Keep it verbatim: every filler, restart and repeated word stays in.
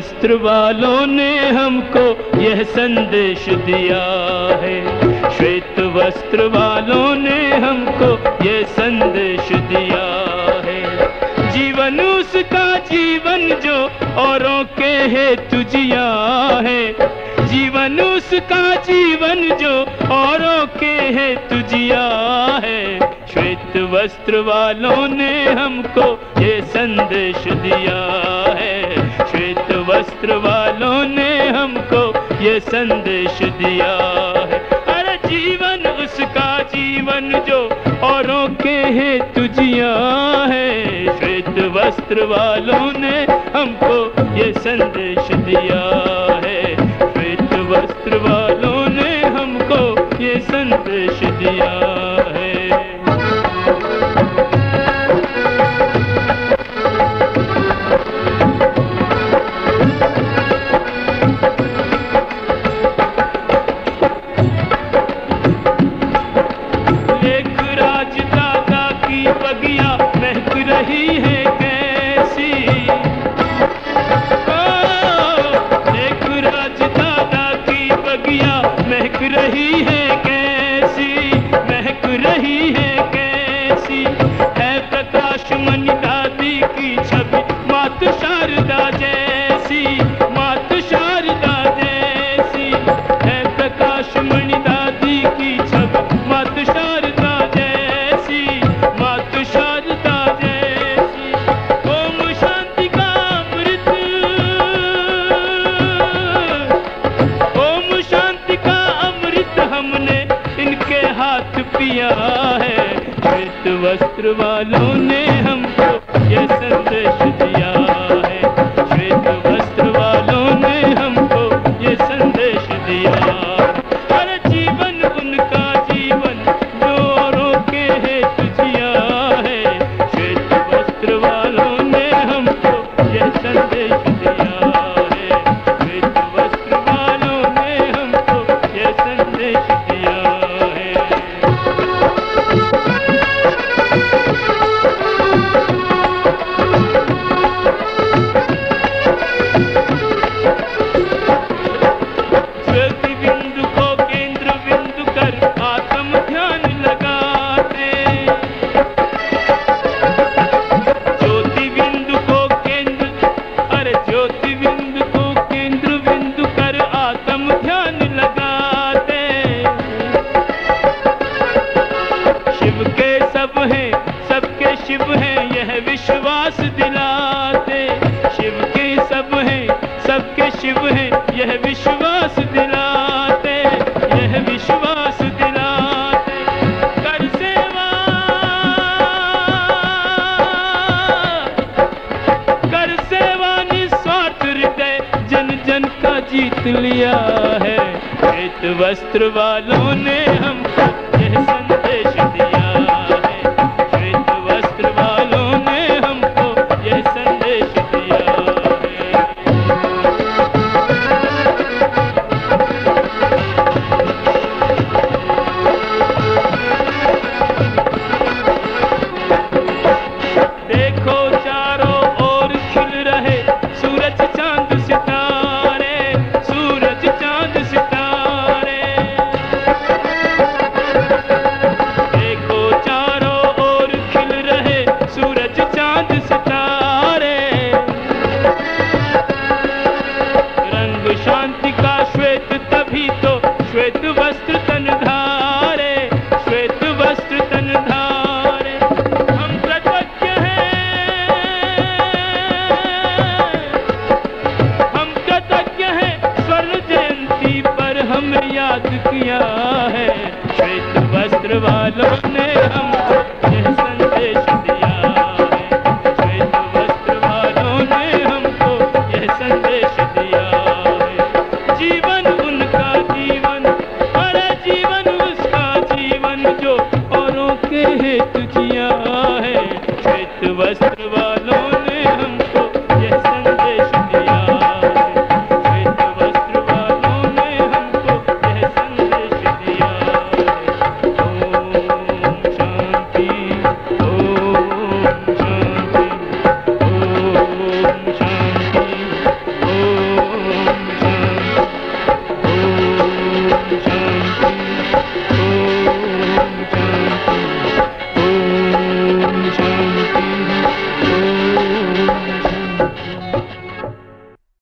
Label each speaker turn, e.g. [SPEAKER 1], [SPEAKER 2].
[SPEAKER 1] वस्त्र वालों ने हमको यह संदेश दिया है। श्वेत वस्त्र वालों ने हमको यह संदेश दिया है। जीवन उसका जीवन जो औरों के हेतु जिया है। जीवन उसका जीवन जो औरों के हेतु जिया है। श्वेत वस्त्र वालों ने हमको ये संदेश दिया है। श्वेत वस्त्र वालों ने हमको ये संदेश दिया है। अरे जीवन उसका जीवन जो औरों के हेतु जिया है। श्वेत वस्त्र वालों ने हमको ये संदेश दिया है। श्वेत वस्त्र वालों ने हमको ये संदेश दिया है। वस्त्र वालों ने हमको ये संदेश दिया है। श्वेत वस्त्र वालों ने हमको ये संदेश दिया। हर जीवन उनका जीवन जो औरों के हेतु जिया है। श्वेत वस्त्र वालों ने हमको ये संदेश दिया है। श्वेत वस्त्र वालों ने हमको ये संदेश दिया है। शिव हैं यह विश्वास दिलाते। शिव के सब हैं सबके शिव हैं यह विश्वास दिलाते। यह विश्वास दिलाते। कर सेवा कर सेवा निस्वार्थ हृदय जन जन का जीत लिया है। श्वेत वस्त्र वालों ने हमको यह संदेश दिया। श्वेत वस्त्र तन धारे। श्वेत वस्त्र तन धारे। हम कृतज्ञ हैं। हम कृतज्ञ हैं स्वर्ण जयंती पर हमें याद किया है। श्वेत वस्त्र वालों